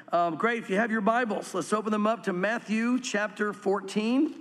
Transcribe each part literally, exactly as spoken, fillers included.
Um, great, if you have your Bibles, let's open them up to Matthew chapter fourteen.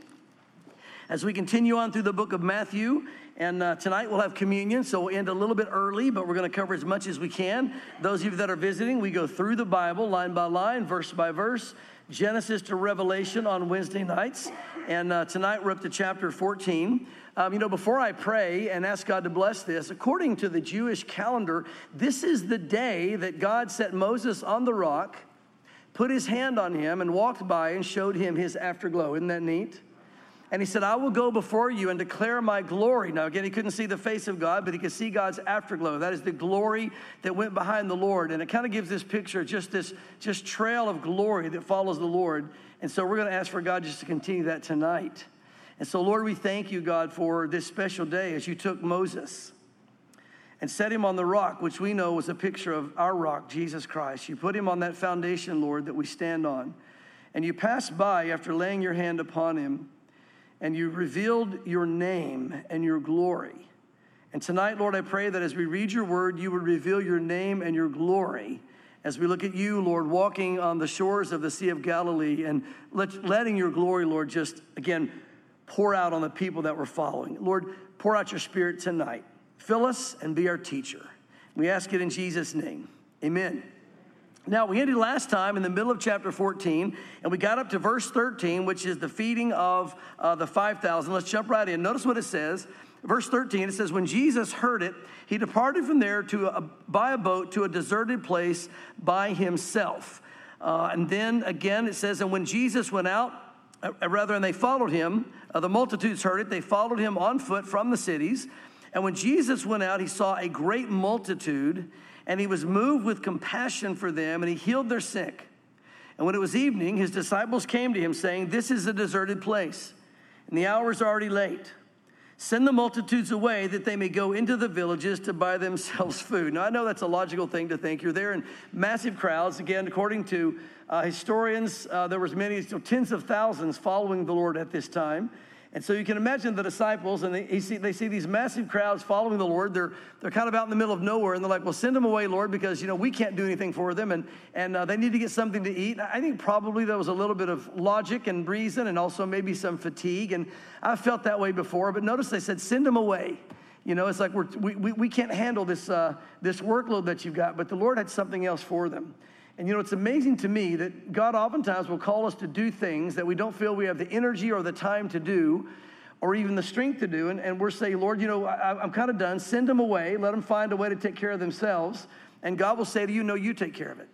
As we continue on through the book of Matthew, and uh, tonight we'll have communion, so we'll end a little bit early, but we're going to cover as much as we can. Those of you that are visiting, we go through the Bible line by line, verse by verse, Genesis to Revelation on Wednesday nights, and uh, tonight we're up to chapter fourteen. Um, you know, before I pray and ask God to bless this, according to the Jewish calendar, this is the day that God set Moses on the rock, put his hand on him, and walked by and showed him his afterglow. Isn't that neat? And he said, I will go before you and declare my glory. Now, again, he couldn't see the face of God, but he could see God's afterglow. That is the glory that went behind the Lord. And it kind of gives this picture, just this just trail of glory that follows the Lord. And so we're going to ask for God just to continue that tonight. And so, Lord, we thank you, God, for this special day as you took Moses and set him on the rock, which we know was a picture of our rock, Jesus Christ. You put him on that foundation, Lord, that we stand on. And you passed by after laying your hand upon him, and you revealed your name and your glory. And tonight, Lord, I pray that as we read your word, you would reveal your name and your glory as we look at you, Lord, walking on the shores of the Sea of Galilee and let, letting your glory, Lord, just, again, pour out on the people that we're following. Lord, pour out your spirit tonight. Fill us and be our teacher. We ask it in Jesus' name. Amen. Now, we ended last time in the middle of chapter fourteen, and we got up to verse thirteen, which is the feeding of uh, the five thousand. Let's jump right in. Notice what it says. Verse thirteen, it says, when Jesus heard it, he departed from there to a, by a boat to a deserted place by himself. Uh, and then again, it says, and when Jesus went out, uh, rather, and they followed him, uh, the multitudes heard it, they followed him on foot from the cities. And when Jesus went out, he saw a great multitude, and he was moved with compassion for them, and he healed their sick. And when it was evening, his disciples came to him, saying, this is a deserted place, and the hour is already late. Send the multitudes away that they may go into the villages to buy themselves food. Now, I know that's a logical thing to think. You're there in massive crowds. Again, according to uh, historians, uh, there was many, so tens of thousands following the Lord at this time. And so you can imagine the disciples, and they see, they see these massive crowds following the Lord. They're they're kind of out in the middle of nowhere, and they're like, well, send them away, Lord, because, you know, we can't do anything for them, and, and uh, they need to get something to eat. I think probably there was a little bit of logic and reason, and also maybe some fatigue, and I've felt that way before. But notice they said, send them away. You know, it's like we're, we, we, we can't handle this, uh, this workload that you've got, but the Lord had something else for them. And, you know, it's amazing to me that God oftentimes will call us to do things that we don't feel we have the energy or the time to do, or even the strength to do, and, and we're saying, Lord, you know, I, I'm kind of done. Send them away. Let them find a way to take care of themselves. And God will say to you, no, you take care of it.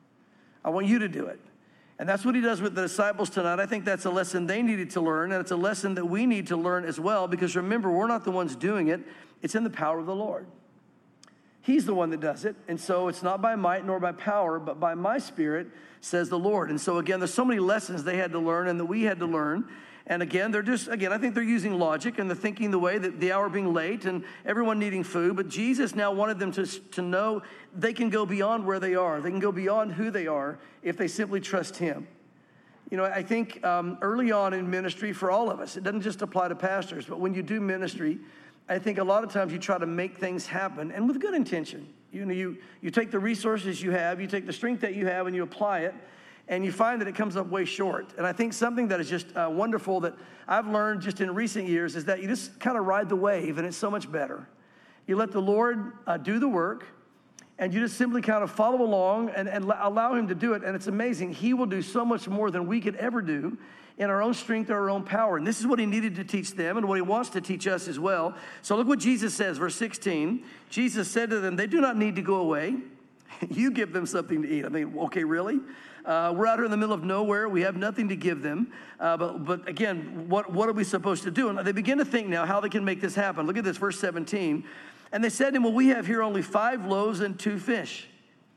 I want you to do it. And that's what he does with the disciples tonight. I think that's a lesson they needed to learn, and it's a lesson that we need to learn as well, because remember, we're not the ones doing it. It's in the power of the Lord. He's the one that does it. And so it's not by might nor by power, but by my spirit, says the Lord. And so again, there's so many lessons they had to learn and that we had to learn. And again, they're just, again, I think they're using logic and they're thinking the way that the hour being late and everyone needing food. But Jesus now wanted them to, to know they can go beyond where they are. They can go beyond who they are if they simply trust him. You know, I think um, early on in ministry for all of us, it doesn't just apply to pastors, but when you do ministry, I think a lot of times you try to make things happen, and with good intention. You know, you, you take the resources you have, you take the strength that you have, and you apply it, and you find that it comes up way short. And I think something that is just uh, wonderful that I've learned just in recent years is that you just kind of ride the wave, and it's so much better. You let the Lord uh, do the work, and you just simply kind of follow along and, and allow him to do it, and it's amazing. He will do so much more than we could ever do in our own strength or our own power. And this is what he needed to teach them and what he wants to teach us as well. So look what Jesus says, verse sixteen. Jesus said to them, they do not need to go away. You give them something to eat. I mean, okay, really? Uh, we're out here in the middle of nowhere. We have nothing to give them. Uh, but, but again, what, what are we supposed to do? And they begin to think now how they can make this happen. Look at this, verse seventeen. And they said to him, well, we have here only five loaves and two fish.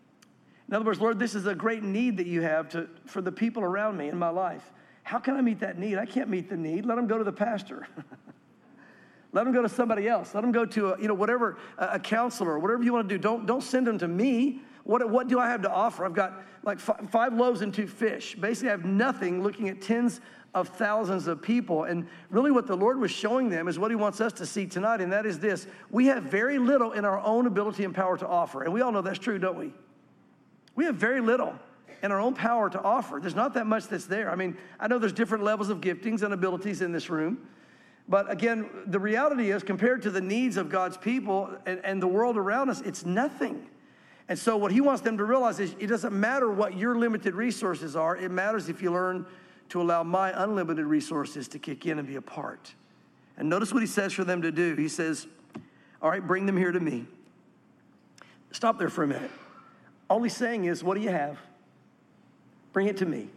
In other words, Lord, this is a great need that you have to, for the people around me in my life. How can I meet that need? I can't meet the need. Let them go to the pastor. Let them go to somebody else. Let them go to a, you know, whatever, a, a counselor, whatever you want to do. Don't, don't send them to me. What, what do I have to offer? I've got like f- five loaves and two fish. Basically, I have nothing, looking at tens of thousands of people. And really what the Lord was showing them is what he wants us to see tonight, and that is this. We have very little in our own ability and power to offer. And we all know that's true, don't we? We have very little. in our own power to offer. There's not that much that's there. I mean, I know there's different levels of giftings and abilities in this room. But again, the reality is, compared to the needs of God's people and, and the world around us, it's nothing. And so what he wants them to realize is it doesn't matter what your limited resources are. It matters if you learn to allow my unlimited resources to kick in and be a part. And notice what he says for them to do. He says, all right, bring them here to me. Stop there for a minute. All he's saying is, what do you have? Bring it to me.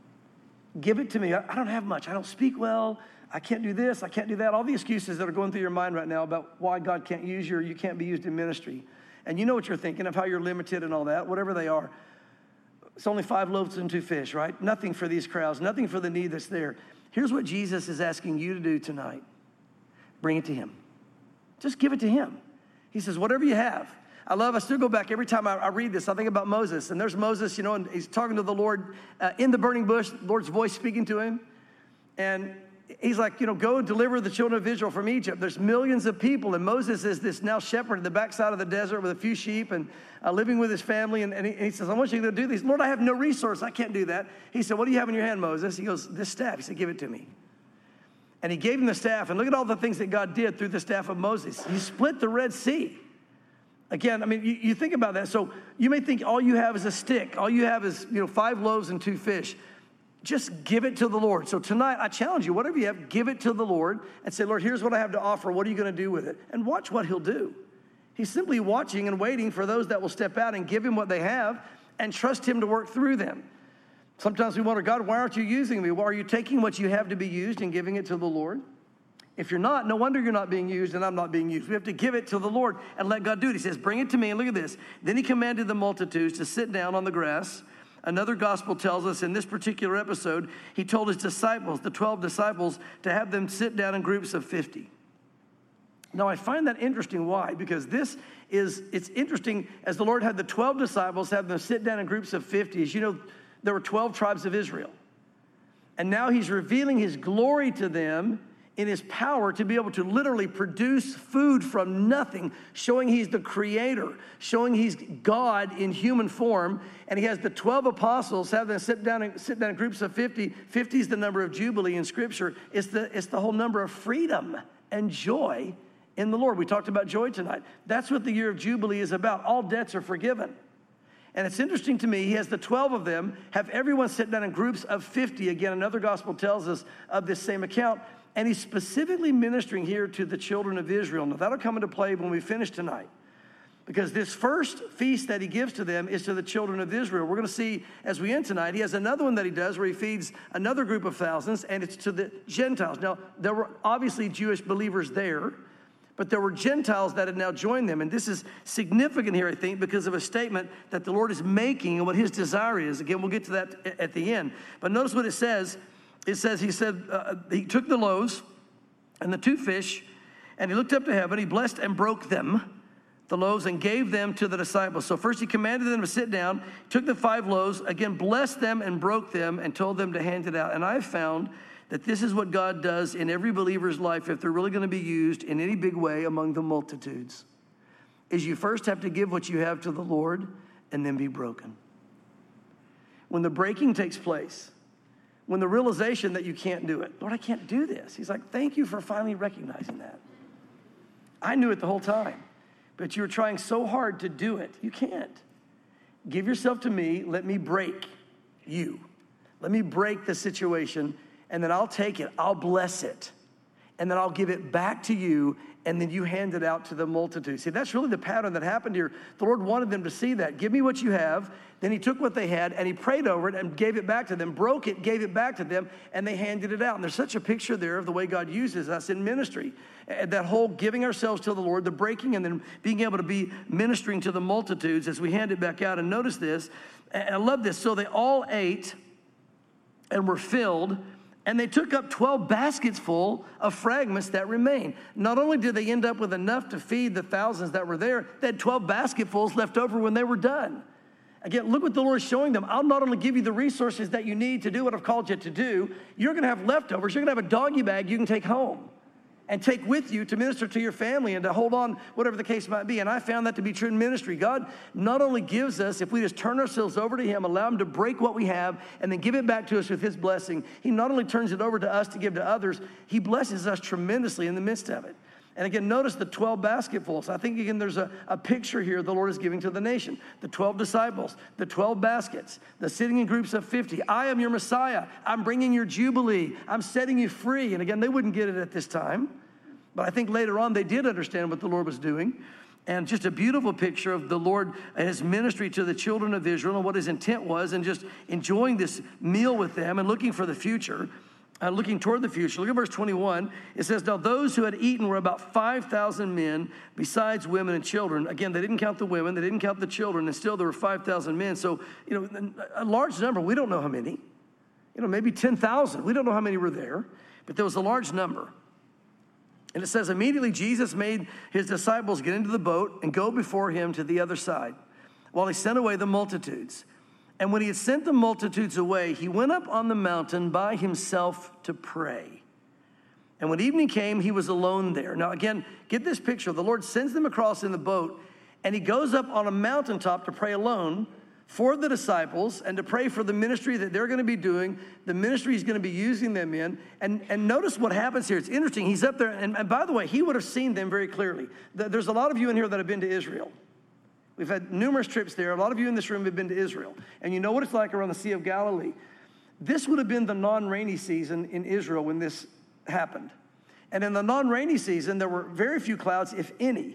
Give it to me. I, I don't have much. I don't speak well. I can't do this. I can't do that. All the excuses that are going through your mind right now about why God can't use you or you can't be used in ministry. And you know what you're thinking of, how you're limited and all that, whatever they are. It's only five loaves and two fish, right? Nothing for these crowds, nothing for the need that's there. Here's what Jesus is asking you to do tonight. Bring it to him. Just give it to him. He says, whatever you have. I love, I still go back every time I, I read this, I think about Moses. And there's Moses, you know, and he's talking to the Lord uh, in the burning bush, the Lord's voice speaking to him. And he's like, you know, go deliver the children of Israel from Egypt. There's millions of people. And Moses is this now shepherd in the backside of the desert with a few sheep and uh, living with his family. And, and, he, and he says, I want you to do these. Lord, I have no resource. I can't do that. He said, what do you have in your hand, Moses? He goes, this staff. He said, give it to me. And he gave him the staff. And look at all the things that God did through the staff of Moses. He split the Red Sea. Again, I mean, you, you think about that. So you may think all you have is a stick. All you have is, you know, five loaves and two fish. Just give it to the Lord. So tonight, I challenge you, whatever you have, give it to the Lord and say, Lord, here's what I have to offer. What are you going to do with it? And watch what he'll do. He's simply watching and waiting for those that will step out and give him what they have and trust him to work through them. Sometimes we wonder, God, why aren't you using me? Why are you taking what you have to be used and giving it to the Lord? If you're not, no wonder you're not being used and I'm not being used. We have to give it to the Lord and let God do it. He says, bring it to me. And look at this. Then he commanded the multitudes to sit down on the grass. Another gospel tells us in this particular episode, he told his disciples, the twelve disciples, to have them sit down in groups of fifty. Now, I find that interesting. Why? Because this is, it's interesting, as the Lord had the twelve disciples have them sit down in groups of fifty. As you know, there were twelve tribes of Israel. And now he's revealing his glory to them in his power to be able to literally produce food from nothing, showing he's the creator, showing he's God in human form. And he has the twelve apostles have them sit down and sit down in groups of fifty. fifty is the number of Jubilee in Scripture. It's the, it's the whole number of freedom and joy in the Lord. We talked about joy tonight. That's what the year of Jubilee is about. All debts are forgiven. And it's interesting to me, he has the twelve of them, have everyone sit down in groups of fifty. Again, another gospel tells us of this same account. And he's specifically ministering here to the children of Israel. Now, that'll come into play when we finish tonight. Because this first feast that he gives to them is to the children of Israel. We're going to see as we end tonight, he has another one that he does where he feeds another group of thousands, and it's to the Gentiles. Now, there were obviously Jewish believers there, but there were Gentiles that had now joined them. And this is significant here, I think, because of a statement that the Lord is making and what his desire is. Again, we'll get to that at the end. But notice what it says. It says, he said, uh, he took the loaves and the two fish, and he looked up to heaven. He blessed and broke them, the loaves, and gave them to the disciples. So first he commanded them to sit down, took the five loaves, again, blessed them and broke them, and told them to hand it out. And I've found that this is what God does in every believer's life if they're really going to be used in any big way among the multitudes, is you first have to give what you have to the Lord and then be broken. When the breaking takes place, when the realization that you can't do it, Lord, I can't do this. He's like, thank you for finally recognizing that. I knew it the whole time, but you were trying so hard to do it. You can't. Give yourself to me. Let me break you. Let me break the situation, and then I'll take it. I'll bless it, and then I'll give it back to you, and then you hand it out to the multitude. See, that's really the pattern that happened here. The Lord wanted them to see that. Give me what you have. Then he took what they had, and he prayed over it and gave it back to them, broke it, gave it back to them, and they handed it out. And there's such a picture there of the way God uses us in ministry. That whole giving ourselves to the Lord, the breaking, and then being able to be ministering to the multitudes as we hand it back out. And notice this, and I love this. So they all ate and were filled, and they took up twelve baskets full of fragments that remained. Not only did they end up with enough to feed the thousands that were there, they had twelve basketfuls left over when they were done. Again, look what the Lord is showing them. I'll not only give you the resources that you need to do what I've called you to do, you're going to have leftovers. You're going to have a doggy bag you can take home. and take with you to minister to your family and to hold on, whatever the case might be. And I found that to be true in ministry. God not only gives us, if we just turn ourselves over to him, allow him to break what we have, and then give it back to us with his blessing, he not only turns it over to us to give to others, he blesses us tremendously in the midst of it. And again, notice the twelve basketfuls. I think, again, there's a, a picture here the Lord is giving to the nation. The twelve disciples, the twelve baskets, the sitting in groups of fifty. I am your Messiah. I'm bringing your Jubilee. I'm setting you free. And again, they wouldn't get it at this time. But I think later on they did understand what the Lord was doing. And just a beautiful picture of the Lord and his ministry to the children of Israel and what his intent was, and just enjoying this meal with them and looking for the future. Uh, looking toward the future. Look at verse twenty-one. It says, now those who had eaten were about five thousand men, besides women and children. Again, they didn't count the women, they didn't count the children, and still there were five thousand men. So, you know, a large number. We don't know how many. You know, maybe ten thousand. We don't know how many were there, but there was a large number. And it says, immediately Jesus made his disciples get into the boat and go before him to the other side, while he sent away the multitudes. And when he had sent the multitudes away, he went up on the mountain by himself to pray. And when evening came, he was alone there. Now again, get this picture. The Lord sends them across in the boat, and he goes up on a mountaintop to pray alone for the disciples and to pray for the ministry that they're going to be doing, the ministry he's going to be using them in. And, and notice what happens here. It's interesting. He's up there, and, and by the way, he would have seen them very clearly. There's a lot of you in here that have been to Israel. We've had numerous trips there. A lot of you in this room have been to Israel. And you know what it's like around the Sea of Galilee. This would have been the non-rainy season in Israel when this happened. And in the non-rainy season, there were very few clouds, if any.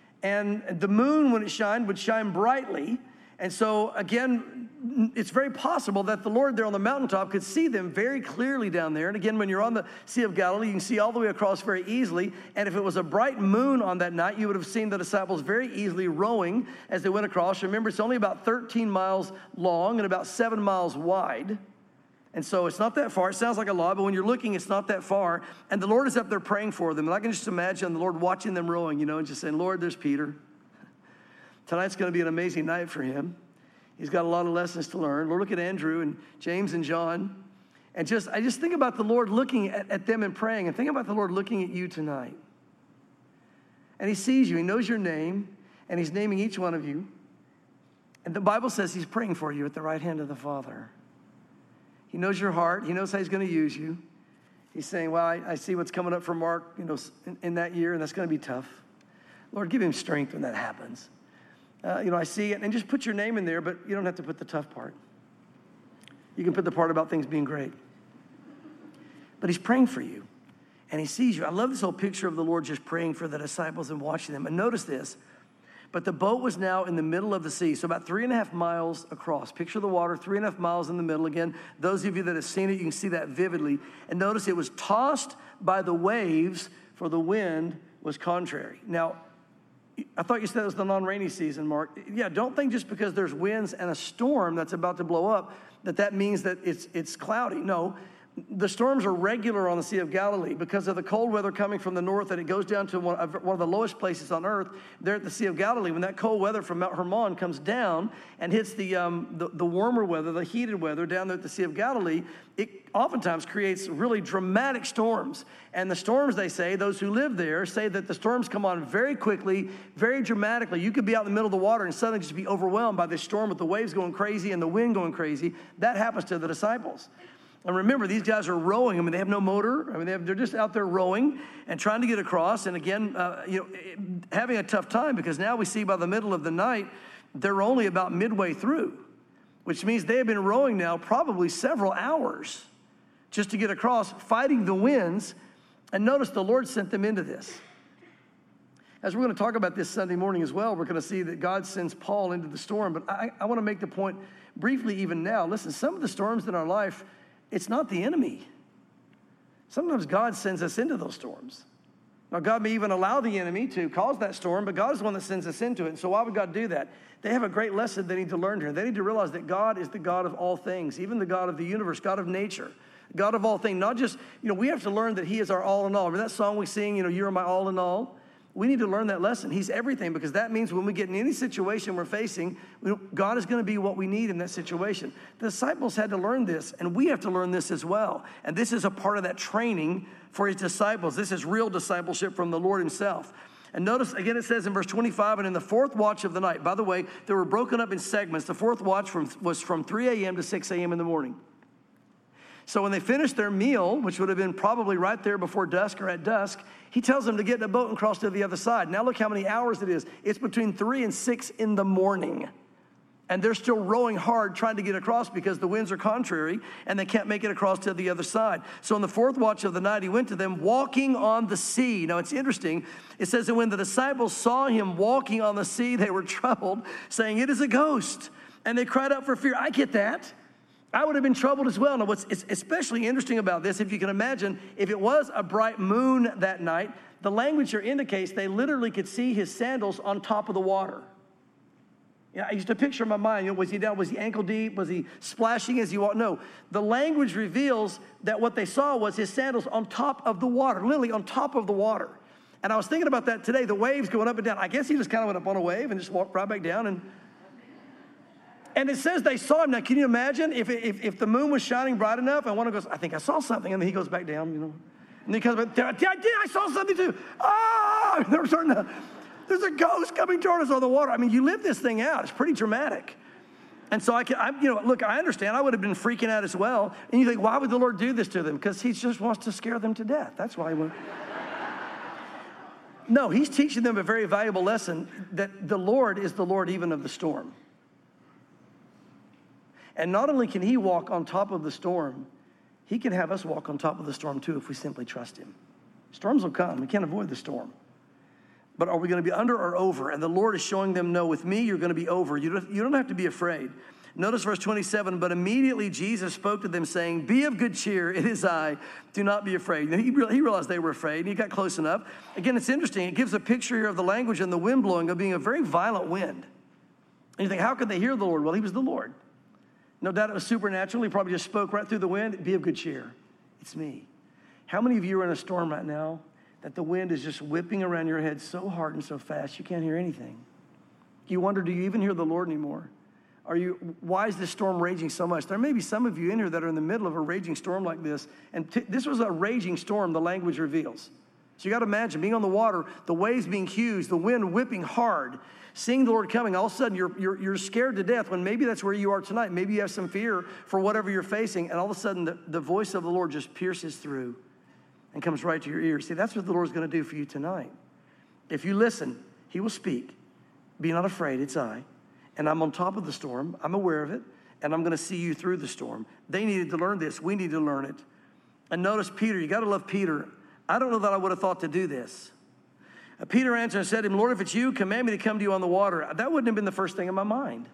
And the moon, when it shined, would shine brightly. And so, again, it's very possible that the Lord there on the mountaintop could see them very clearly down there. And again, when you're on the Sea of Galilee, you can see all the way across very easily. And if it was a bright moon on that night, you would have seen the disciples very easily rowing as they went across. Remember, it's only about thirteen miles long and about seven miles wide. And so it's not that far. It sounds like a lot, but when you're looking, it's not that far. And the Lord is up there praying for them. And I can just imagine the Lord watching them rowing, you know, and just saying, Lord, there's Peter. Tonight's going to be an amazing night for him. He's got a lot of lessons to learn. Lord, look at Andrew and James and John. And just I just think about the Lord looking at, at them and praying. And think about the Lord looking at you tonight. And he sees you. He knows your name. And he's naming each one of you. And the Bible says he's praying for you at the right hand of the Father. He knows your heart. He knows how he's going to use you. He's saying, well, I, I see what's coming up for Mark, you know, in, in that year, and that's going to be tough. Lord, give him strength when that happens. Uh, you know, I see it, and just put your name in there, but you don't have to put the tough part. You can put the part about things being great. But he's praying for you, and he sees you. I love this whole picture of the Lord just praying for the disciples and watching them. And notice this, but the boat was now in the middle of the sea, so about three and a half miles across. Picture the water, three and a half miles in the middle. Again, those of you that have seen it, you can see that vividly. And notice it was tossed by the waves, for the wind was contrary. Now, I thought you said it was the non-rainy season, Mark. Yeah, don't think just because there's winds and a storm that's about to blow up that that means that it's it's cloudy. No, the storms are regular on the Sea of Galilee because of the cold weather coming from the north, and it goes down to one of, one of the lowest places on earth there at the Sea of Galilee. When that cold weather from Mount Hermon comes down and hits the, um, the, the warmer weather, the heated weather down there at the Sea of Galilee, it oftentimes creates really dramatic storms. And the storms, they say, those who live there say that the storms come on very quickly, very dramatically. You could be out in the middle of the water and suddenly just be overwhelmed by this storm with the waves going crazy and the wind going crazy. That happens to the disciples. And remember, these guys are rowing. I mean, they have no motor. I mean, they have, they're just out there rowing and trying to get across. And again, uh, you know, having a tough time because now we see by the middle of the night, they're only about midway through, which means they have been rowing now probably several hours just to get across, fighting the winds. And notice the Lord sent them into this. As we're going to talk about this Sunday morning as well, we're going to see that God sends Paul into the storm. But I, I want to make the point briefly even now. Listen, some of the storms in our life, it's not the enemy. Sometimes God sends us into those storms. Now, God may even allow the enemy to cause that storm, but God is the one that sends us into it. And so why would God do that? They have a great lesson they need to learn here. They need to realize that God is the God of all things, even the God of the universe, God of nature, God of all things. Not just, you know, we have to learn that he is our all in all. Remember that song we sing, you know, you're my all in all? We need to learn that lesson. He's everything, because that means when we get in any situation we're facing, we, God is going to be what we need in that situation. The disciples had to learn this, and we have to learn this as well. And this is a part of that training for his disciples. This is real discipleship from the Lord himself. And notice, again, it says in verse twenty-five, and in the fourth watch of the night. By the way, they were broken up in segments. The fourth watch from, was from three a.m. to six a.m. in the morning. So when they finished their meal, which would have been probably right there before dusk or at dusk, he tells them to get in a boat and cross to the other side. Now look how many hours it is. It's between three and six in the morning. And they're still rowing hard trying to get across because the winds are contrary and they can't make it across to the other side. So in the fourth watch of the night, he went to them walking on the sea. Now it's interesting. It says that when the disciples saw him walking on the sea, they were troubled, saying, "It is a ghost." And they cried out for fear. I get that. I would have been troubled as well. Now, what's especially interesting about this, if you can imagine, if it was a bright moon that night, the language here indicates they literally could see his sandals on top of the water. Yeah, I used to picture in my mind, you know, was he down, was he ankle deep? Was he splashing as he walked? No, the language reveals that what they saw was his sandals on top of the water, literally on top of the water. And I was thinking about that today, the waves going up and down. I guess he just kind of went up on a wave and just walked right back down. And And it says they saw him. Now, can you imagine if, if, if the moon was shining bright enough and one goes, "I think I saw something," and then he goes back down, you know. And he comes back, "I did, I saw something too." Ah, they're starting to, there's a ghost coming toward us on the water. I mean, you live this thing out. It's pretty dramatic. And so I can, I, you know, look, I understand. I would have been freaking out as well. And you think, why would the Lord do this to them? Because he just wants to scare them to death. That's why he would. No, he's teaching them a very valuable lesson, that the Lord is the Lord even of the storm. And not only can he walk on top of the storm, he can have us walk on top of the storm too if we simply trust him. Storms will come. We can't avoid the storm. But are we going to be under or over? And the Lord is showing them, no, with me, you're going to be over. You don't, you don't have to be afraid. Notice verse twenty-seven, but immediately Jesus spoke to them saying, "Be of good cheer, it is I, do not be afraid." He, he realized they were afraid, and he got close enough. Again, it's interesting. It gives a picture here of the language and the wind blowing of being a very violent wind. And you think, how could they hear the Lord? Well, he was the Lord. No doubt it was supernatural. He probably just spoke right through the wind. "Be of good cheer. It's me." How many of you are in a storm right now that the wind is just whipping around your head so hard and so fast you can't hear anything? You wonder, do you even hear the Lord anymore? Are you? Why is this storm raging so much? There may be some of you in here that are in the middle of a raging storm like this. And t- this was a raging storm, the language reveals. So you got to imagine being on the water, the waves being huge, the wind whipping hard, seeing the Lord coming. All of a sudden, you're, you're, you're scared to death when maybe that's where you are tonight. Maybe you have some fear for whatever you're facing. And all of a sudden, the, the voice of the Lord just pierces through and comes right to your ears. See, that's what the Lord's going to do for you tonight. If you listen, he will speak. Be not afraid, it's I. And I'm on top of the storm. I'm aware of it. And I'm going to see you through the storm. They needed to learn this. We need to learn it. And notice Peter. You got to love Peter. I don't know that I would have thought to do this. Uh, Peter answered and said to him, "Lord, if it's you, command me to come to you on the water." That wouldn't have been the first thing in my mind.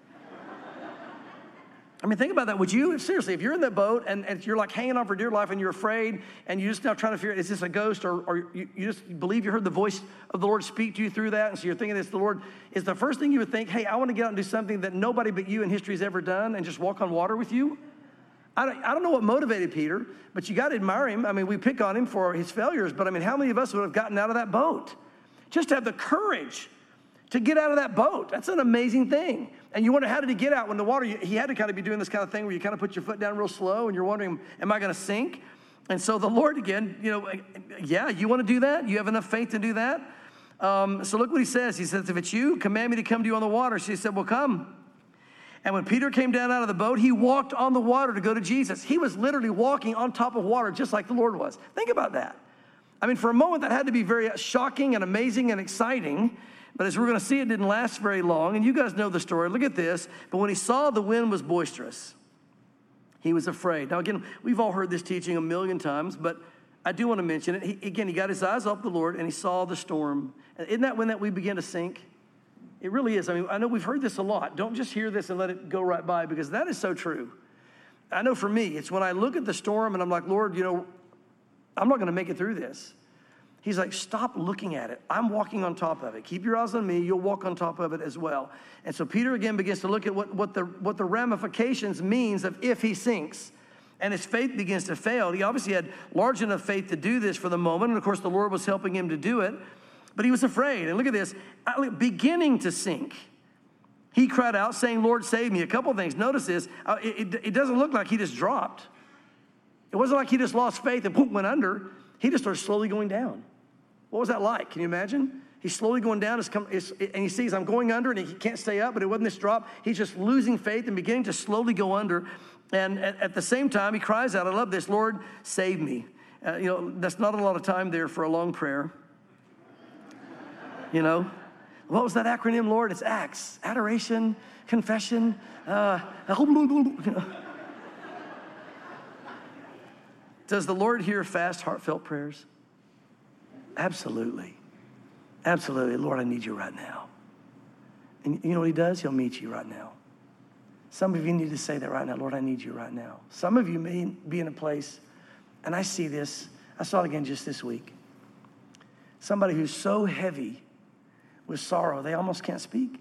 I mean, think about that. Would you? Seriously, if you're in that boat and, and you're like hanging on for dear life and you're afraid and you're just now trying to figure out, is this a ghost, or, or you, you just believe you heard the voice of the Lord speak to you through that, and so you're thinking it's the Lord, is the first thing you would think, hey, I want to get out and do something that nobody but you in history has ever done and just walk on water with you? I don't, I don't know what motivated Peter, but you got to admire him. I mean, we pick on him for his failures, but I mean, how many of us would have gotten out of that boat? Just to have the courage to get out of that boat. That's an amazing thing. And you wonder, how did he get out when the water, he had to kind of be doing this kind of thing where you kind of put your foot down real slow and you're wondering, am I going to sink? And so the Lord again, you know, yeah, you want to do that? You have enough faith to do that? Um, so look what he says. He says, "If it's you, command me to come to you on the water." So he said, "Well, come." And when Peter came down out of the boat, he walked on the water to go to Jesus. He was literally walking on top of water just like the Lord was. Think about that. I mean, for a moment, that had to be very shocking and amazing and exciting. But as we're going to see, it didn't last very long. And you guys know the story. Look at this. But when he saw the wind was boisterous, he was afraid. Now, again, we've all heard this teaching a million times, but I do want to mention it. He, again, he got his eyes off the Lord, and he saw the storm. Isn't that when that we begin to sink? It really is. I mean, I know we've heard this a lot. Don't just hear this and let it go right by, because that is so true. I know for me, it's when I look at the storm and I'm like, Lord, you know, I'm not going to make it through this. He's like, stop looking at it. I'm walking on top of it. Keep your eyes on me. You'll walk on top of it as well. And so Peter again begins to look at what, what, the, what the ramifications means of if he sinks. And his faith begins to fail. He obviously had large enough faith to do this for the moment. And of course, the Lord was helping him to do it. But he was afraid. And look at this, beginning to sink. He cried out, saying, Lord, save me. A couple of things. Notice this. Uh, it, it, it doesn't look like he just dropped. It wasn't like he just lost faith and boom, went under. He just started slowly going down. What was that like? Can you imagine? He's slowly going down, it's come, it's, and he sees I'm going under, and he can't stay up, but it wasn't this drop. He's just losing faith and beginning to slowly go under. And at, at the same time, he cries out, I love this, Lord, save me. Uh, you know, that's not a lot of time there for a long prayer. You know? What was that acronym, Lord? It's ACTS, adoration, confession. Uh, Does the Lord hear fast, heartfelt prayers? Absolutely. Absolutely. Lord, I need you right now. And you know what he does? He'll meet you right now. Some of you need to say that right now. Lord, I need you right now. Some of you may be in a place, and I see this. I saw it again just this week. Somebody who's so heavy with sorrow, they almost can't speak.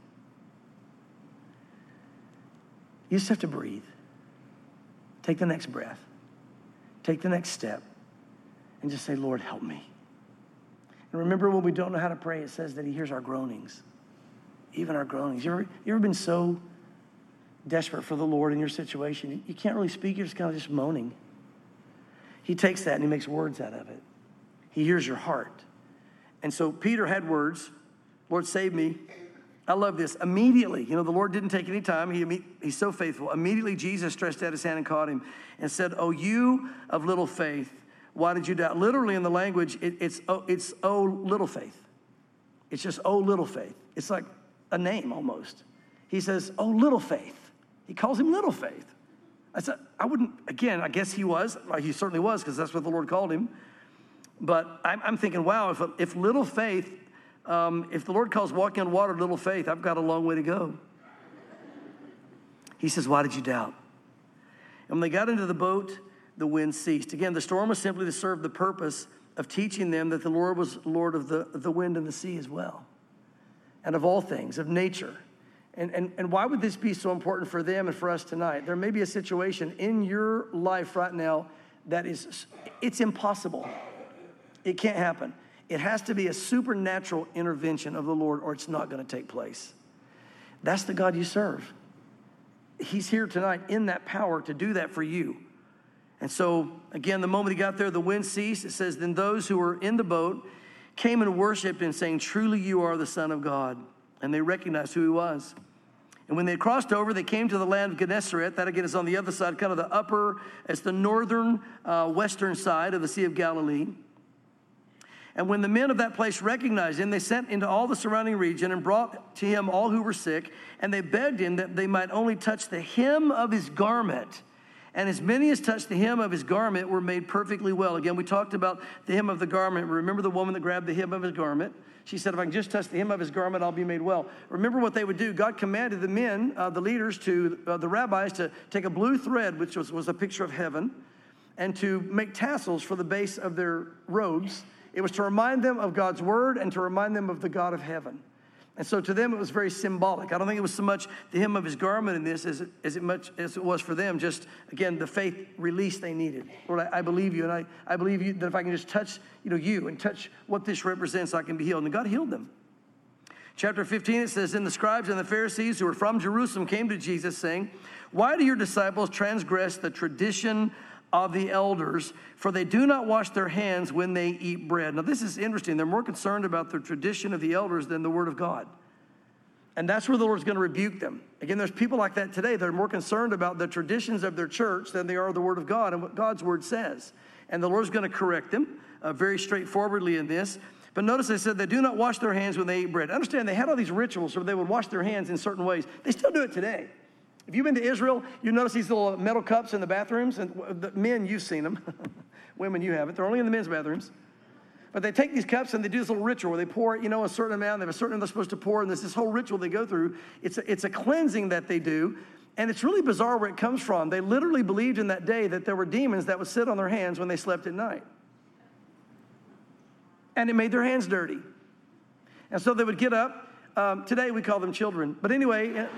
You just have to breathe. Take the next breath. Take the next step. And just say, Lord, help me. And remember, when we don't know how to pray, it says that he hears our groanings, even our groanings. You ever, you ever been so desperate for the Lord in your situation, you can't really speak, you're just kind of just moaning. He takes that and he makes words out of it. He hears your heart. And so Peter had words, Lord, save me. I love this. Immediately, you know, the Lord didn't take any time. He, he's so faithful. Immediately, Jesus stretched out his hand and caught him and said, oh, you of little faith, why did you doubt? Literally in the language, it, it's, oh, it's, oh, little faith. It's just, oh, little faith. It's like a name almost. He says, oh, little faith. He calls him little faith. I said, I wouldn't, again, I guess he was. Well, he certainly was, because that's what the Lord called him. But I'm, I'm thinking, wow, if, if little faith, um, if the Lord calls walking on water little faith, I've got a long way to go. He says, why did you doubt? And when they got into the boat, the wind ceased. Again, the storm was simply to serve the purpose of teaching them that the Lord was Lord of the, of the wind and the sea as well, and of all things, of nature. And, and, and why would this be so important for them and for us tonight? There may be a situation in your life right now that is, it's impossible. It can't happen. It has to be a supernatural intervention of the Lord, or it's not going to take place. That's the God you serve. He's here tonight in that power to do that for you. And so, again, the moment he got there, the wind ceased. It says, then those who were in the boat came and worshiped him, saying, truly you are the Son of God. And they recognized who he was. And when they crossed over, they came to the land of Gennesaret. That, again, is on the other side, kind of the upper, it's the northern, uh, western side of the Sea of Galilee. And when the men of that place recognized him, they sent into all the surrounding region and brought to him all who were sick. And they begged him that they might only touch the hem of his garment. And as many as touched the hem of his garment were made perfectly well. Again, we talked about the hem of the garment. Remember the woman that grabbed the hem of his garment? She said, if I can just touch the hem of his garment, I'll be made well. Remember what they would do. God commanded the men, uh, the leaders, to uh, the rabbis, to take a blue thread, which was, was a picture of heaven, and to make tassels for the base of their robes. It was to remind them of God's word and to remind them of the God of heaven. And so to them, it was very symbolic. I don't think it was so much the hem of his garment in this as it, as it much as it was for them. Just, again, the faith release they needed. Lord, I, I believe you, and I, I believe you that if I can just touch, you know, you and touch what this represents, I can be healed. And God healed them. Chapter fifteen, it says, then the scribes and the Pharisees who were from Jerusalem came to Jesus, saying, why do your disciples transgress the tradition of the elders, for they do not wash their hands when they eat bread. Now, this is interesting. They're more concerned about the tradition of the elders than the word of God. And that's where the Lord's going to rebuke them. Again, there's people like that today. They're more concerned about the traditions of their church than they are the word of God and what God's word says. And the Lord's going to correct them uh, very straightforwardly in this. But notice they said they do not wash their hands when they eat bread. Understand, they had all these rituals where they would wash their hands in certain ways. They still do it today. If you've been to Israel, you notice these little metal cups in the bathrooms. And the men, you've seen them. Women, you haven't. They're only in the men's bathrooms. But they take these cups and they do this little ritual where they pour, you know, a certain amount. They have a certain amount they're supposed to pour. And there's this whole ritual they go through. It's a, it's a cleansing that they do. And it's really bizarre where it comes from. They literally believed in that day that there were demons that would sit on their hands when they slept at night. And it made their hands dirty. And so they would get up. Um, today we call them children. But anyway...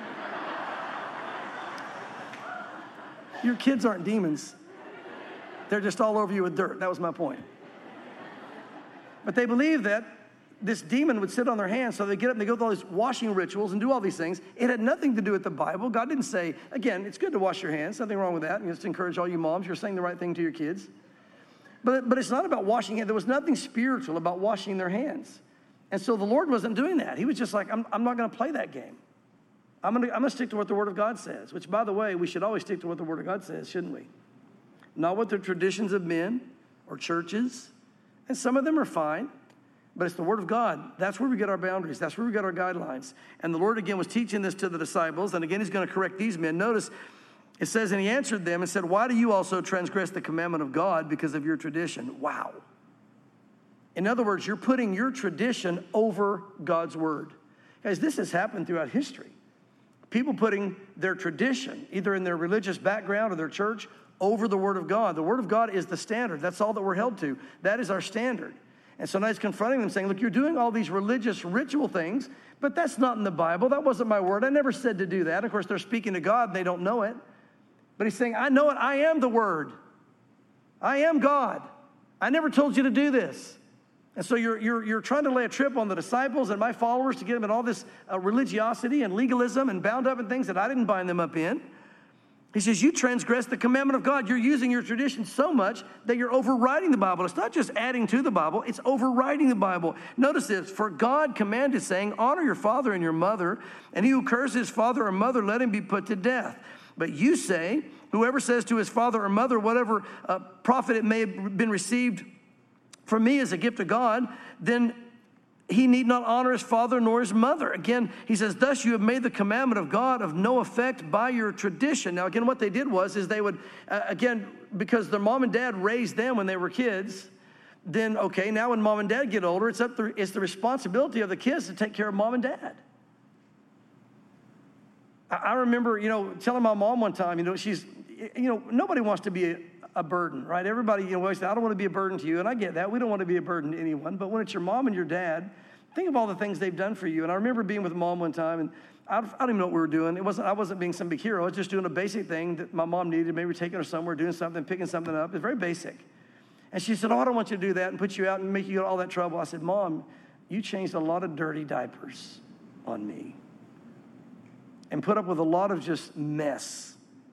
Your kids aren't demons. They're just all over you with dirt. That was my point. But they believe that this demon would sit on their hands, so they get up and they go through all these washing rituals and do all these things. It had nothing to do with the Bible. God didn't say, again, it's good to wash your hands. Nothing wrong with that. And just encourage all you moms, you're saying the right thing to your kids. But, but it's not about washing hands. There was nothing spiritual about washing their hands. And so the Lord wasn't doing that. He was just like, I'm, I'm not going to play that game. I'm going to I'm going to stick to what the Word of God says, which, by the way, we should always stick to what the Word of God says, shouldn't we? Not what the traditions of men or churches. And some of them are fine, but it's the Word of God. That's where we get our boundaries. That's where we get our guidelines. And the Lord, again, was teaching this to the disciples. And again, he's going to correct these men. Notice, it says, and he answered them and said, why do you also transgress the commandment of God because of your tradition? Wow. In other words, you're putting your tradition over God's Word. Guys, this has happened throughout history. People putting their tradition, either in their religious background or their church, over the Word of God. The Word of God is the standard. That's all that we're held to. That is our standard. And so now he's confronting them saying, look, you're doing all these religious ritual things, but that's not in the Bible. That wasn't my word. I never said to do that. Of course, they're speaking to God and they don't know it. But he's saying, I know it. I am the Word. I am God. I never told you to do this. And so you're, you're, you're trying to lay a trip on the disciples and my followers to get them in all this uh, religiosity and legalism and bound up in things that I didn't bind them up in. He says, you transgress the commandment of God. You're using your tradition so much that you're overriding the Bible. It's not just adding to the Bible, it's overriding the Bible. Notice this, for God commanded, saying, honor your father and your mother, and he who curses his father or mother, let him be put to death. But you say, whoever says to his father or mother, whatever uh, profit it may have been received from me as a gift of God, then he need not honor his father nor his mother. Again, he says, thus you have made the commandment of God of no effect by your tradition. Now, again, what they did was, is they would, uh, again, because their mom and dad raised them when they were kids, then, okay, now when mom and dad get older, it's up to, it's the responsibility of the kids to take care of mom and dad. I, I remember, you know, telling my mom one time, you know, she's, you know, nobody wants to be a, a burden, right? Everybody, you know, always say, I don't want to be a burden to you, and I get that. We don't want to be a burden to anyone, but when it's your mom and your dad, think of all the things they've done for you. And I remember being with mom one time, and I, I don't even know what we were doing. It wasn't, I wasn't being some big hero. I was just doing a basic thing that my mom needed, maybe taking her somewhere, doing something, picking something up. It's very basic. And she said, oh, I don't want you to do that and put you out and make you get all that trouble. I said, Mom, you changed a lot of dirty diapers on me and put up with a lot of just mess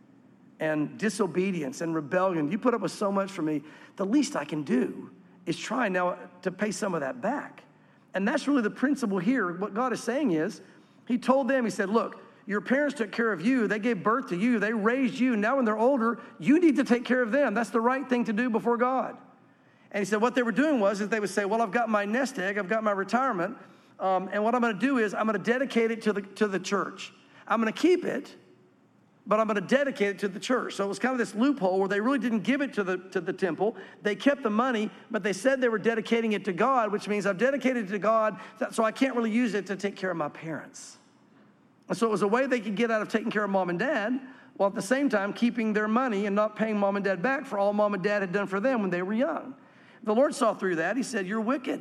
and disobedience and rebellion. You put up with so much for me. The least I can do is try now to pay some of that back. And that's really the principle here. What God is saying is, he told them, he said, look, your parents took care of you. They gave birth to you. They raised you. Now when they're older, you need to take care of them. That's the right thing to do before God. And he said what they were doing was is they would say, well, I've got my nest egg. I've got my retirement. Um, and what I'm going to do is I'm going to dedicate it to the, to the church. I'm going to keep it, but I'm going to dedicate it to the church. So it was kind of this loophole where they really didn't give it to the, to the temple. They kept the money, but they said they were dedicating it to God, which means I've dedicated it to God, so I can't really use it to take care of my parents. And so it was a way they could get out of taking care of mom and dad, while at the same time keeping their money and not paying mom and dad back for all mom and dad had done for them when they were young. The Lord saw through that. He said, you're wicked.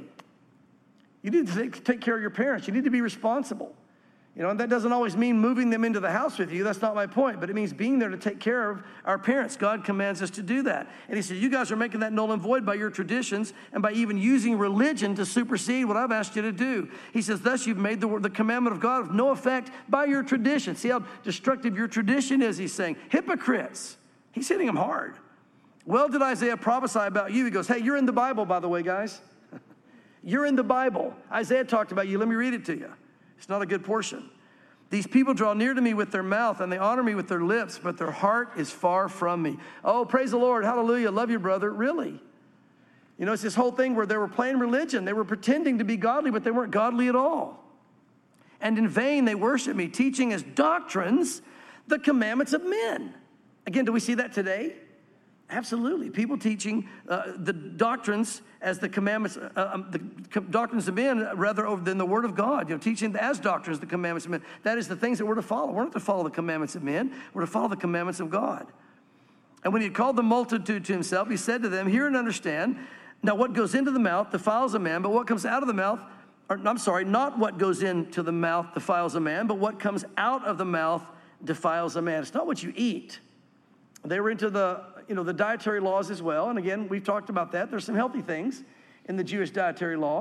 You need to take care of your parents. You need to be responsible. You know, and that doesn't always mean moving them into the house with you. That's not my point. But it means being there to take care of our parents. God commands us to do that. And he said, you guys are making that null and void by your traditions and by even using religion to supersede what I've asked you to do. He says, thus you've made the, the commandment of God of no effect by your tradition. See how destructive your tradition is, he's saying. Hypocrites. He's hitting them hard. Well, did Isaiah prophesy about you? He goes, hey, you're in the Bible, by the way, guys. You're in the Bible. Isaiah talked about you. Let me read it to you. It's not a good portion. These people draw near to me with their mouth, and they honor me with their lips, but their heart is far from me. Oh, praise the Lord. Hallelujah. Love you, brother. Really? You know, it's this whole thing where they were playing religion. They were pretending to be godly, but they weren't godly at all. And in vain they worship me, teaching as doctrines the commandments of men. Again, do we see that today? Absolutely. People teaching uh, the doctrines as the commandments, uh, um, the co- doctrines of men rather over than the word of God. You know, teaching as doctrines the commandments of men. That is the things that we're to follow. We're not to follow the commandments of men. We're to follow the commandments of God. And when he had called the multitude to himself, he said to them, hear and understand. Now what goes into the mouth defiles a man, but what comes out of the mouth, or I'm sorry, not what goes into the mouth defiles a man, but what comes out of the mouth defiles a man. It's not what you eat. They were into the, you know, the dietary laws as well. And again, we've talked about that. There's some healthy things in the Jewish dietary law.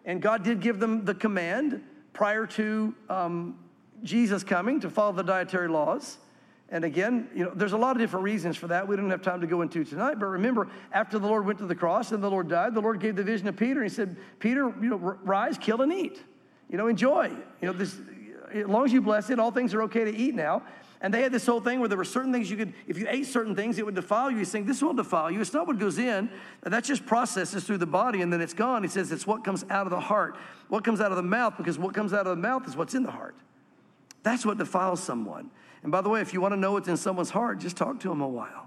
And God did give them the command prior to um, Jesus coming to follow the dietary laws. And again, you know, there's a lot of different reasons for that. We don't have time to go into tonight. But remember, after the Lord went to the cross and the Lord died, the Lord gave the vision to Peter. And he said, Peter, you know, rise, kill, and eat. You know, enjoy. You know, this, as long as you bless it, all things are okay to eat now. And they had this whole thing where there were certain things you could, if you ate certain things, it would defile you. He's saying, this won't defile you. It's not what goes in. That just processes through the body, and then it's gone. He says it's what comes out of the heart, what comes out of the mouth, because what comes out of the mouth is what's in the heart. That's what defiles someone. And by the way, if you want to know what's in someone's heart, just talk to them a while.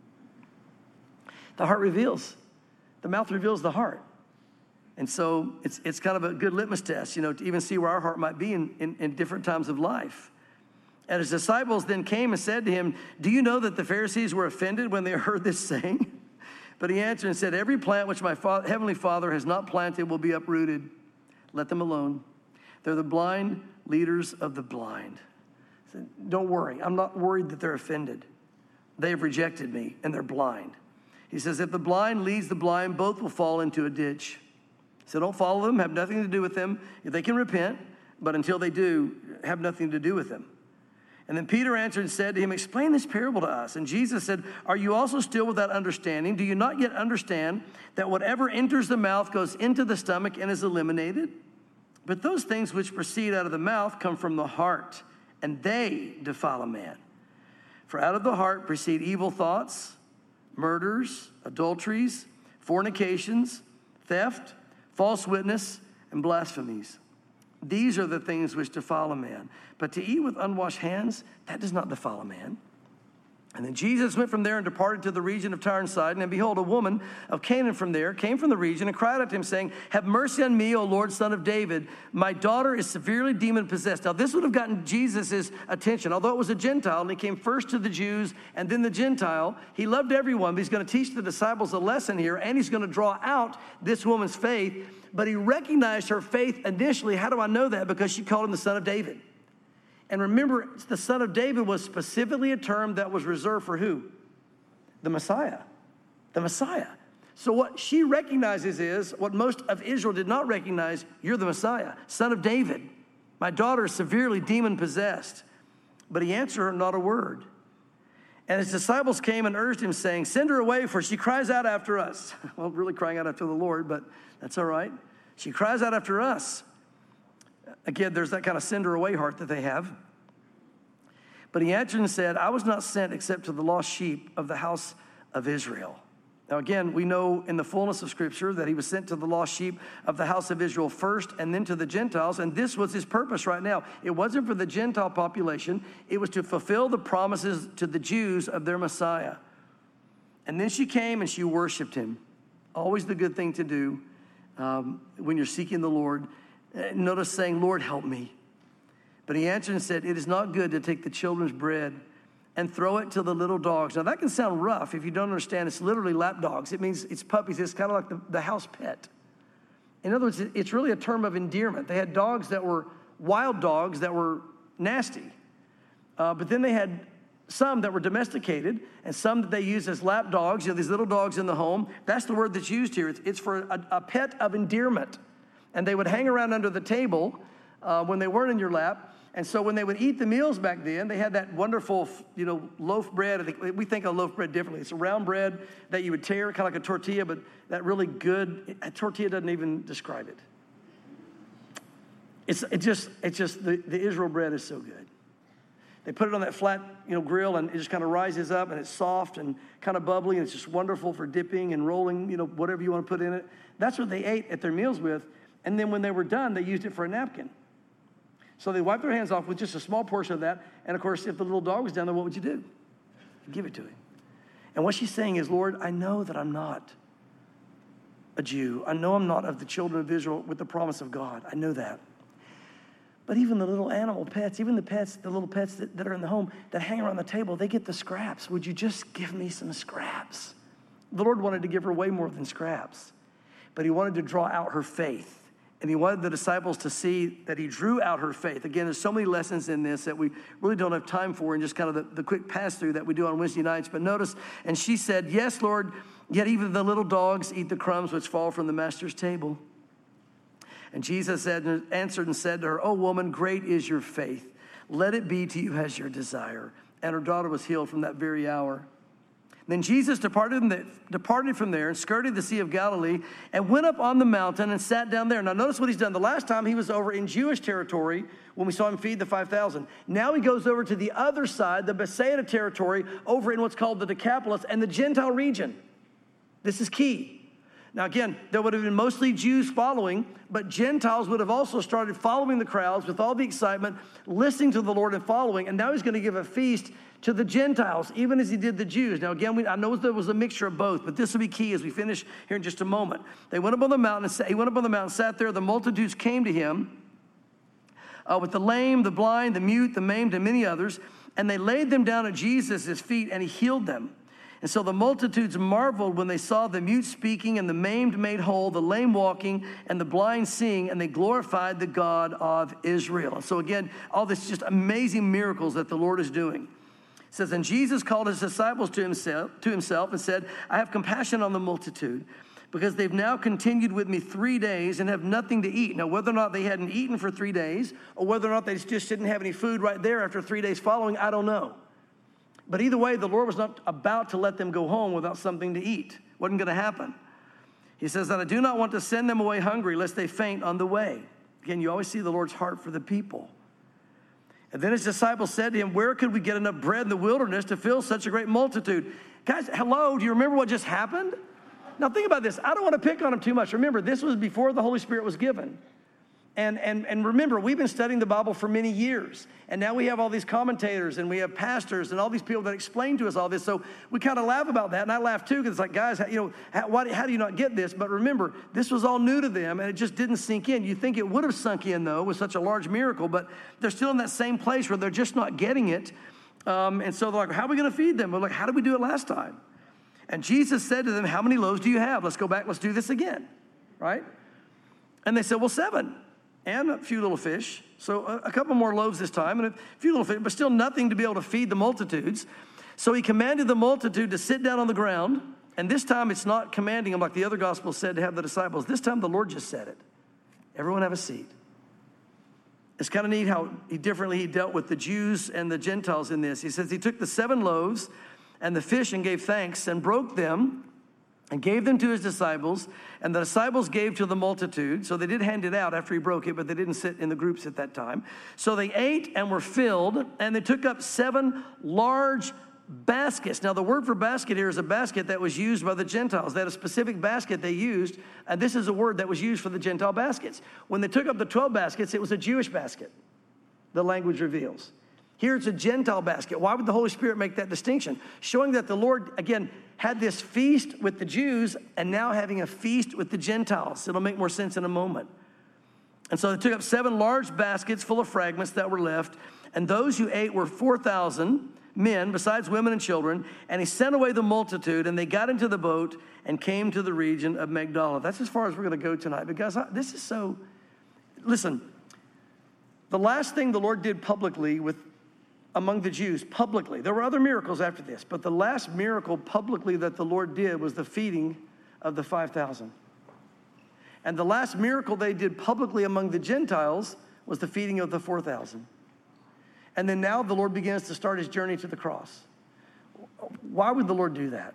The heart reveals. The mouth reveals the heart. And so it's it's kind of a good litmus test, you know, to even see where our heart might be in, in, in different times of life. And his disciples then came and said to him, do you know that the Pharisees were offended when they heard this saying? But he answered and said, every plant which my fa- heavenly Father has not planted will be uprooted. Let them alone. They're the blind leaders of the blind. He said, don't worry. I'm not worried that they're offended. They have rejected me, and they're blind. He says, if the blind leads the blind, both will fall into a ditch. So don't follow them, have nothing to do with them. If they can repent, but until they do, have nothing to do with them. And then Peter answered and said to him, explain this parable to us. And Jesus said, are you also still without understanding? Do you not yet understand that whatever enters the mouth goes into the stomach and is eliminated? But those things which proceed out of the mouth come from the heart, and they defile a man. For out of the heart proceed evil thoughts, murders, adulteries, fornications, theft, false witness, and blasphemies. These are the things which defile a man. But to eat with unwashed hands, that does not defile a man. And then Jesus went from there and departed to the region of Tyre and Sidon. And behold, a woman of Canaan from there came from the region and cried out to him, saying, have mercy on me, O Lord, son of David. My daughter is severely demon-possessed. Now, this would have gotten Jesus' attention. Although it was a Gentile, and he came first to the Jews and then the Gentile, he loved everyone. But he's going to teach the disciples a lesson here, and he's going to draw out this woman's faith. But he recognized her faith initially. How do I know that? Because she called him the son of David. And remember, the son of David was specifically a term that was reserved for who? The Messiah. The Messiah. So what she recognizes is, what most of Israel did not recognize, you're the Messiah, son of David. My daughter is severely demon-possessed. But he answered her not a word. And his disciples came and urged him, saying, send her away, for she cries out after us. Well, really crying out after the Lord, but that's all right. She cries out after us. Again, there's that kind of send her away heart that they have. But he answered and said, I was not sent except to the lost sheep of the house of Israel. Now, again, we know in the fullness of Scripture that he was sent to the lost sheep of the house of Israel first and then to the Gentiles. And this was his purpose right now. It wasn't for the Gentile population. It was to fulfill the promises to the Jews of their Messiah. And then she came and she worshiped him. Always the good thing to do um, when you're seeking the Lord. Notice saying, Lord, help me. But he answered and said, it is not good to take the children's bread and throw it to the little dogs. Now, that can sound rough if you don't understand. It's literally lap dogs. It means it's puppies. It's kind of like the, the house pet. In other words, it's really a term of endearment. They had dogs that were wild dogs that were nasty. Uh, but then they had some that were domesticated and some that they used as lap dogs. You know, these little dogs in the home. That's the word that's used here. It's, it's for a, a pet of endearment. And they would hang around under the table uh, when they weren't in your lap. And so when they would eat the meals back then, they had that wonderful, you know, loaf bread. I think we think of loaf bread differently. It's a round bread that you would tear, kind of like a tortilla, but that really good, a tortilla doesn't even describe it. It's it just, it's just, the, the Israel bread is so good. They put it on that flat, you know, grill, and it just kind of rises up, and it's soft and kind of bubbly, and it's just wonderful for dipping and rolling, you know, whatever you want to put in it. That's what they ate at their meals with. And then when they were done, they used it for a napkin. So they wiped their hands off with just a small portion of that. And of course, if the little dog was down there, what would you do? You'd give it to him. And what she's saying is, Lord, I know that I'm not a Jew. I know I'm not of the children of Israel with the promise of God. I know that. But even the little animal pets, even the pets, the little pets that, that are in the home that hang around the table, they get the scraps. Would you just give me some scraps? The Lord wanted to give her way more than scraps. But he wanted to draw out her faith. And he wanted the disciples to see that he drew out her faith. Again, there's so many lessons in this that we really don't have time for, and just kind of the, the quick pass-through that we do on Wednesday nights. But notice, and she said, yes, Lord, yet even the little dogs eat the crumbs which fall from the master's table. And Jesus said, answered and said to her, "O woman, great is your faith. Let it be to you as your desire." And her daughter was healed from that very hour. Then Jesus departed from, the, departed from there and skirted the Sea of Galilee and went up on the mountain and sat down there. Now notice what he's done. The last time he was over in Jewish territory when we saw him feed the five thousand. Now he goes over to the other side, the Bethsaida territory, over in what's called the Decapolis and the Gentile region. This is key. Now again, there would have been mostly Jews following, but Gentiles would have also started following the crowds with all the excitement, listening to the Lord and following. And now he's going to give a feast to the Gentiles, even as he did the Jews. Now again, we, I know there was a mixture of both, but this will be key as we finish here in just a moment. They went up on the mountain, and sat, he went up on the mountain, sat there. The multitudes came to him uh, with the lame, the blind, the mute, the maimed, and many others. And they laid them down at Jesus' feet, and he healed them. And so the multitudes marveled when they saw the mute speaking and the maimed made whole, the lame walking and the blind seeing, and they glorified the God of Israel. And so again, all this just amazing miracles that the Lord is doing. It says, and Jesus called his disciples to himself, to himself and said, "I have compassion on the multitude, because they've now continued with me three days and have nothing to eat." Now, whether or not they hadn't eaten for three days or whether or not they just didn't have any food right there after three days following, I don't know. But either way, the Lord was not about to let them go home without something to eat. Wasn't going to happen. He says that I do not want to send them away hungry, lest they faint on the way. Again, you always see the Lord's heart for the people. And then his disciples said to him, "Where could we get enough bread in the wilderness to fill such a great multitude?" Guys, hello, do you remember what just happened? Now think about this. I don't want to pick on him too much. Remember, this was before the Holy Spirit was given. And, and, and remember, we've been studying the Bible for many years. And now we have all these commentators and we have pastors and all these people that explain to us all this. So we kind of laugh about that. And I laugh too, because it's like, guys, you know, how, why, how do you not get this? But remember, this was all new to them and it just didn't sink in. You think it would have sunk in, though, with such a large miracle. But they're still in that same place where they're just not getting it. Um, and so they're like, how are we going to feed them? We're like, how did we do it last time? And Jesus said to them, "How many loaves do you have? Let's go back. Let's do this again." Right? And they said, "Well, seven. And a few little fish." So a, a couple more loaves this time and a few little fish, but still nothing to be able to feed the multitudes. So he commanded the multitude to sit down on the ground. And this time it's not commanding them like the other gospel said to have the disciples. This time the Lord just said it. Everyone have a seat. It's kind of neat how he differently he dealt with the Jews and the Gentiles in this. He says he took the seven loaves and the fish and gave thanks and broke them and gave them to his disciples, and the disciples gave to the multitude. So they did hand it out after he broke it, but they didn't sit in the groups at that time. So they ate and were filled, and they took up seven large baskets. Now the word for basket here is a basket that was used by the Gentiles. They had a specific basket they used, and this is a word that was used for the Gentile baskets. When they took up the twelve baskets, it was a Jewish basket, the language reveals. Here it's a Gentile basket. Why would the Holy Spirit make that distinction? Showing that the Lord, again, had this feast with the Jews and now having a feast with the Gentiles. It'll make more sense in a moment. And so they took up seven large baskets full of fragments that were left, and those who ate were four thousand men, besides women and children, and he sent away the multitude, and they got into the boat and came to the region of Magdala. That's as far as we're going to go tonight. But guys, this is so, listen, the last thing the Lord did publicly with among the Jews, publicly. There were other miracles after this, but the last miracle publicly that the Lord did was the feeding of the five thousand. And the last miracle they did publicly among the Gentiles was the feeding of the four thousand. And then now the Lord begins to start his journey to the cross. Why would the Lord do that?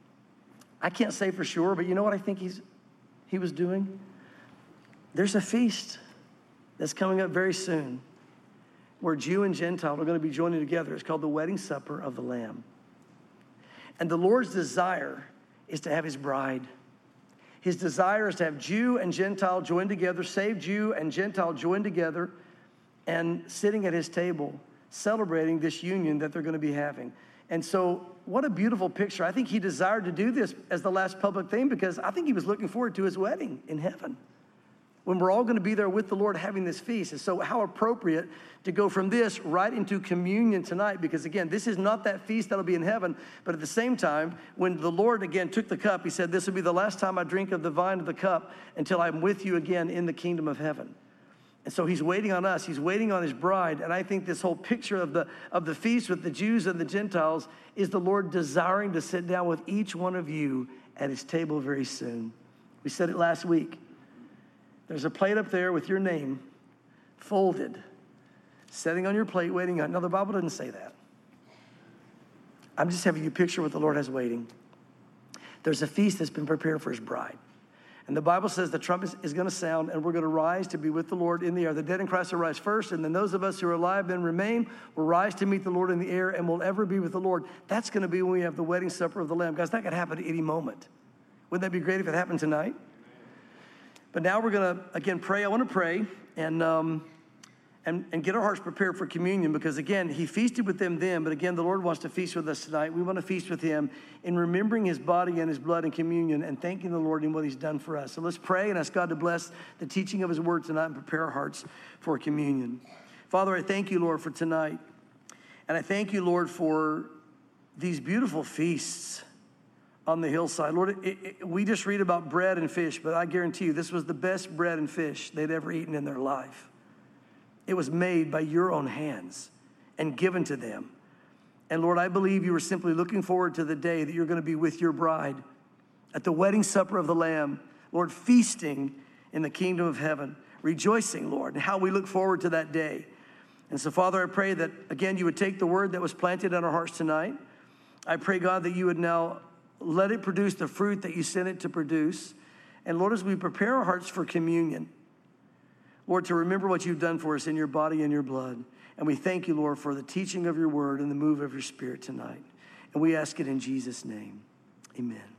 I can't say for sure, but you know what I think he's, he was doing? There's a feast that's coming up very soon, where Jew and Gentile are going to be joining together. It's called the Wedding Supper of the Lamb. And the Lord's desire is to have his bride. His desire is to have Jew and Gentile join together, saved Jew and Gentile join together, and sitting at his table, celebrating this union that they're going to be having. And so what a beautiful picture. I think he desired to do this as the last public thing because I think he was looking forward to his wedding in heaven, when we're all going to be there with the Lord having this feast. And so how appropriate to go from this right into communion tonight, because again, this is not that feast that'll be in heaven, but at the same time, when the Lord again took the cup, he said, "This will be the last time I drink of the wine of the cup until I'm with you again in the kingdom of heaven." And so he's waiting on us. He's waiting on his bride. And I think this whole picture of the, of the feast with the Jews and the Gentiles is the Lord desiring to sit down with each one of you at his table very soon. We said it last week. There's a plate up there with your name folded, sitting on your plate, waiting on. Now, the Bible doesn't say that. I'm just having you picture what the Lord has waiting. There's a feast that's been prepared for his bride. And the Bible says the trumpet is going to sound, and we're going to rise to be with the Lord in the air. The dead in Christ will rise first, and then those of us who are alive and remain will rise to meet the Lord in the air and will ever be with the Lord. That's going to be when we have the wedding supper of the Lamb. Guys, that could happen at any moment. Wouldn't that be great if it happened tonight? But now we're going to, again, pray. I want to pray and, um, and, and get our hearts prepared for communion because, again, he feasted with them then, but, again, the Lord wants to feast with us tonight. We want to feast with him in remembering his body and his blood in communion and thanking the Lord in what he's done for us. So let's pray and ask God to bless the teaching of his word tonight and prepare our hearts for communion. Father, I thank you, Lord, for tonight. And I thank you, Lord, for these beautiful feasts on the hillside. Lord, it, it, we just read about bread and fish, but I guarantee you this was the best bread and fish they'd ever eaten in their life. It was made by your own hands and given to them. And Lord, I believe you were simply looking forward to the day that you're going to be with your bride at the wedding supper of the Lamb, Lord, feasting in the kingdom of heaven, rejoicing, Lord, and how we look forward to that day. And so, Father, I pray that, again, you would take the word that was planted in our hearts tonight. I pray, God, that you would now let it produce the fruit that you sent it to produce. And Lord, as we prepare our hearts for communion, Lord, to remember what you've done for us in your body and your blood. And we thank you, Lord, for the teaching of your word and the move of your spirit tonight. And we ask it in Jesus' name. Amen.